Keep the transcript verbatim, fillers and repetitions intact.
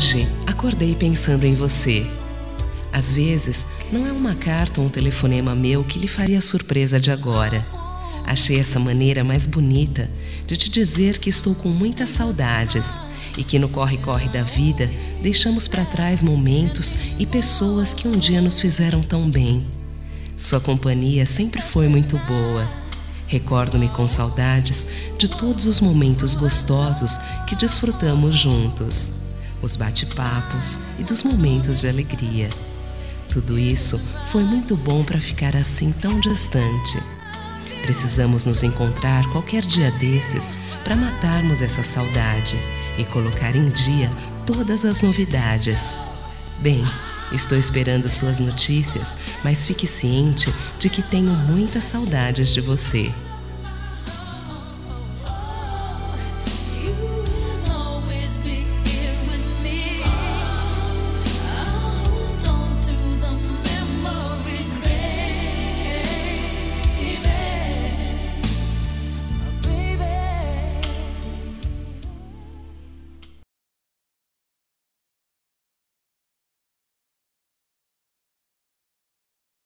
Hoje, acordei pensando em você. Às vezes, não é uma carta ou um telefonema meu que lhe faria a surpresa de agora. Achei essa maneira mais bonita de te dizer que estou com muitas saudades e que no corre-corre da vida deixamos para trás momentos e pessoas que um dia nos fizeram tão bem. Sua companhia sempre foi muito boa. Recordo-me com saudades de todos os momentos gostosos que desfrutamos juntos, os bate-papos e dos momentos de alegria. Tudo isso foi muito bom para ficar assim tão distante. Precisamos nos encontrar qualquer dia desses para matarmos essa saudade e colocar em dia todas as novidades. Bem, estou esperando suas notícias, mas fique ciente de que tenho muitas saudades de você. You'll always be